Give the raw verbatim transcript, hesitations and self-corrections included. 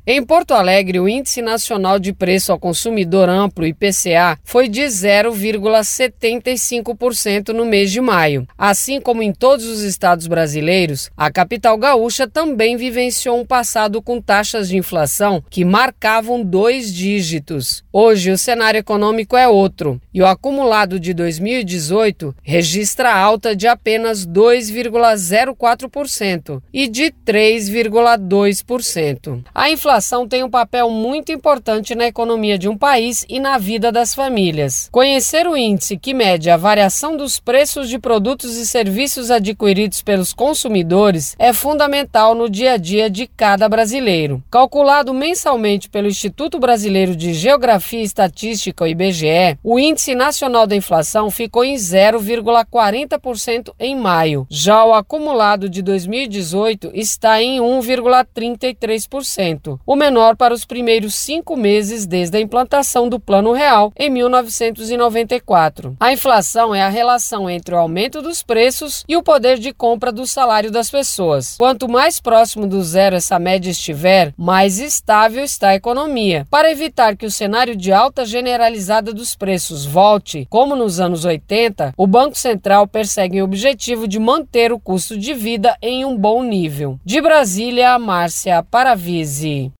Em Porto Alegre, o Índice Nacional de Preço ao Consumidor Amplo, I P C A, foi de zero vírgula setenta e cinco por cento no mês de maio. Assim como em todos os estados brasileiros, a capital gaúcha também vivenciou um passado com taxas de inflação que marcavam dois dígitos. Hoje, o cenário econômico é outro, e o acumulado de dois mil e dezoito registra alta de apenas dois vírgula zero quatro por cento e de três vírgula dois por cento. A inflação A inflação tem um papel muito importante na economia de um país e na vida das famílias. Conhecer o índice que mede a variação dos preços de produtos e serviços adquiridos pelos consumidores é fundamental no dia a dia de cada brasileiro. Calculado mensalmente pelo Instituto Brasileiro de Geografia e Estatística, o I B G E, o Índice Nacional da Inflação ficou em zero vírgula quarenta por cento em maio. Já o acumulado de dois mil e dezoito está em um vírgula trinta e três por cento. O menor para os primeiros cinco meses desde a implantação do Plano Real em mil novecentos e noventa e quatro. A inflação é a relação entre o aumento dos preços e o poder de compra do salário das pessoas. Quanto mais próximo do zero essa média estiver, mais estável está a economia. Para evitar que o cenário de alta generalizada dos preços volte, como nos anos oitenta, o Banco Central persegue o objetivo de manter o custo de vida em um bom nível. De Brasília, Márcia Paravisi.